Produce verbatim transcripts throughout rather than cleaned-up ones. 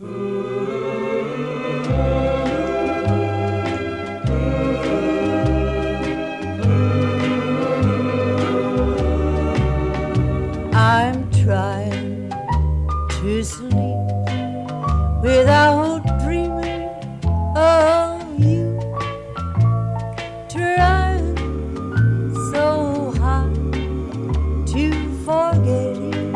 I'm trying to sleep without dreaming of you, trying so hard to forget you.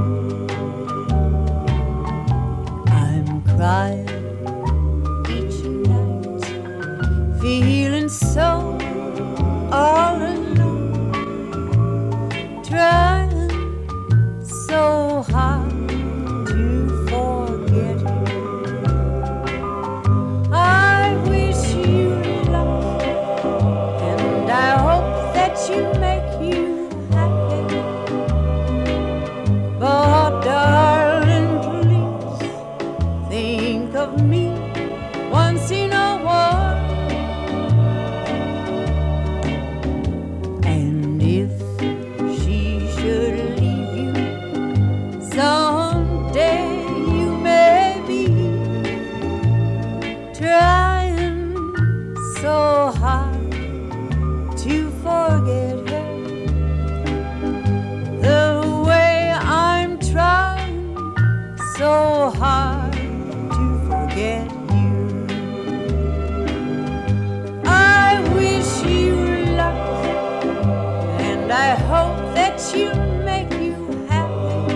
I'm crying each night, feeling so all alone, trying so hard to forget you. I wish you luck, and I hope that you make you happy. But darling, please think of me once in a while. And if she should leave you someday, you may be trying so hard to forget her, the way I'm trying so hard to forget you. I wish you luck, and I hope that you make you happy.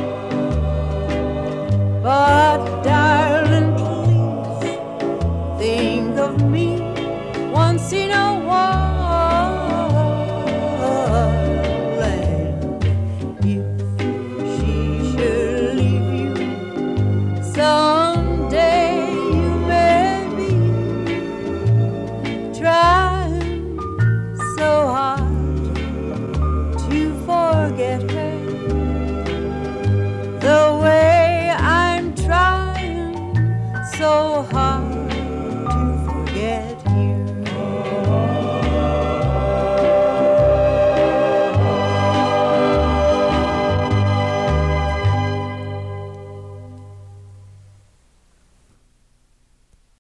But darling, please think of me once in a while. And if she should leave you someday, you may be trying so hard to forget her, the way I'm trying so hard